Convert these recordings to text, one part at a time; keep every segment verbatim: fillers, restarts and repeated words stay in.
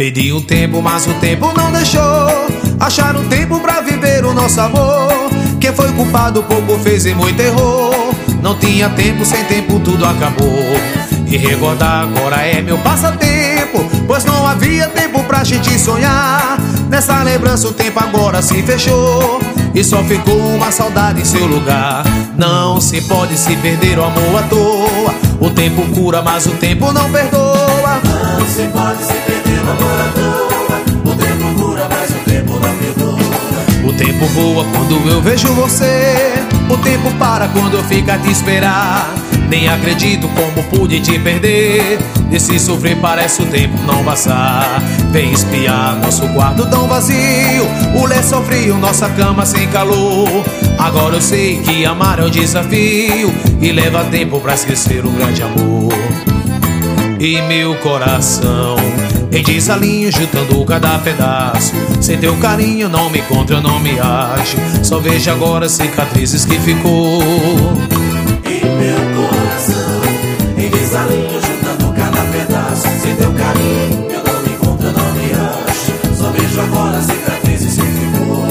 Pedi um tempo, mas o tempo não deixou. Achar um tempo pra viver o nosso amor. Quem foi culpado pouco fez e muito errou. Não tinha tempo, sem tempo tudo acabou. E recordar agora é meu passatempo, pois não havia tempo pra gente sonhar. Nessa lembrança o tempo agora se fechou e só ficou uma saudade em seu lugar. Não se pode se perder o amor à toa. O tempo cura, mas o tempo não perdoa. Não se pode se perder o amor à toa. O tempo cura, mas o tempo não perdoa. O tempo voa quando eu vejo você. O tempo para quando eu fico a te esperar. Nem acredito como pude te perder. Desse sofrer parece o tempo não passar. Vem espiar nosso quarto tão vazio, o lençol frio, nossa cama sem calor. Agora eu sei que amar é um desafio e leva tempo pra esquecer um grande amor. E meu coração em desalinho, juntando cada pedaço. Sem teu carinho não me encontro, eu não me acho. Só vejo agora cicatrizes que ficou. E meu coração em desalinho, juntando cada pedaço. Sem teu carinho eu não me encontro, eu não me acho. Só vejo agora cicatrizes que ficou.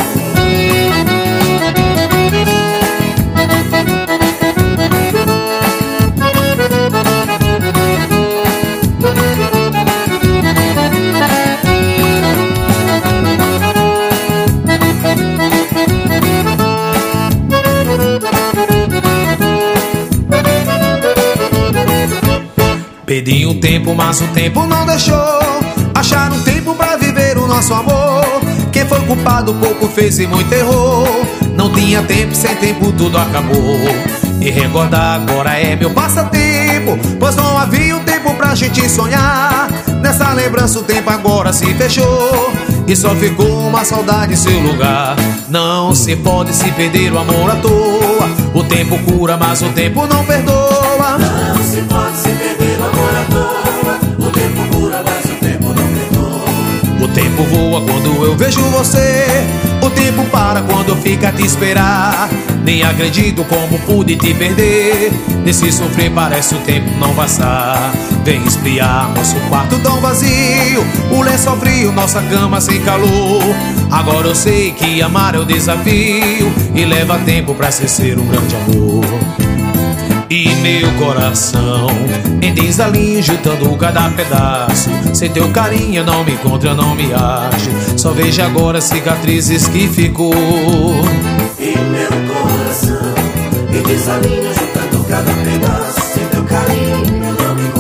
Pedi um tempo, mas o tempo não deixou. Achar um tempo pra viver o nosso amor. Quem foi culpado pouco fez e muito errou. Não tinha tempo, sem tempo tudo acabou. E recordar agora é meu passatempo, pois não havia um tempo pra gente sonhar. Nessa lembrança o tempo agora se fechou e só ficou uma saudade em seu lugar. Não se pode se perder o amor à toa. O tempo cura, mas o tempo não perdoa. Não se pode se perder o amor à toa. O tempo cura, mas o tempo não perdoa. O tempo voa quando eu vejo você. O tempo para quando fica a te esperar. Nem acredito como pude te perder. Nesse sofrer parece o tempo não passar. Vem espiar nosso quarto tão vazio, o lençol frio, nossa cama sem calor. Agora eu sei que amar é o desafio e leva tempo pra esquecer um grande amor. E meu coração em desalinho, juntando cada pedaço. Sem teu carinho eu não me encontro, eu não me acho. Só vejo agora cicatrizes que ficou. E meu coração em desalinho, juntando cada pedaço. Sem teu carinho eu não me encontro.